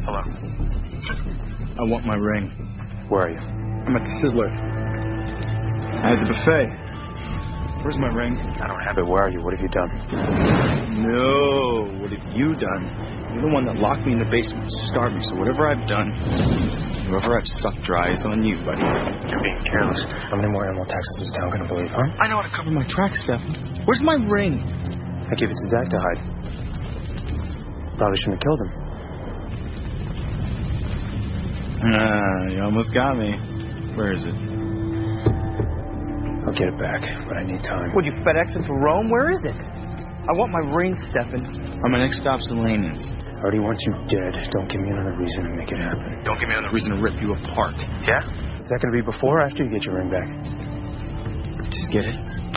Hello. I want my ring. Where are you? I'm at the Sizzler. I had the buffet. Where's my ring? I don't have it. Where are you? What have you done? No. What have you done? You're the one that locked me in the basement to starve me, so whatever I've done, whoever I've sucked dry is on you, buddy. You're being careless. How many more Emerald taxes is town going to believe, huh? I know how to cover my tracks, Stefan. Where's my ring? I gave it to Zach to hide. Probably shouldn't have killed him. You almost got me. Where is it? I'll get it back, but I need time. Would you FedEx it to Rome? Where is it? I want my ring, Stefan. My next stop's Elena's. I already want you dead. Don't give me another reason to make it happen. Don't give me another reason to rip you apart. Yeah? Is that going to be before or after you get your ring back? Just get it.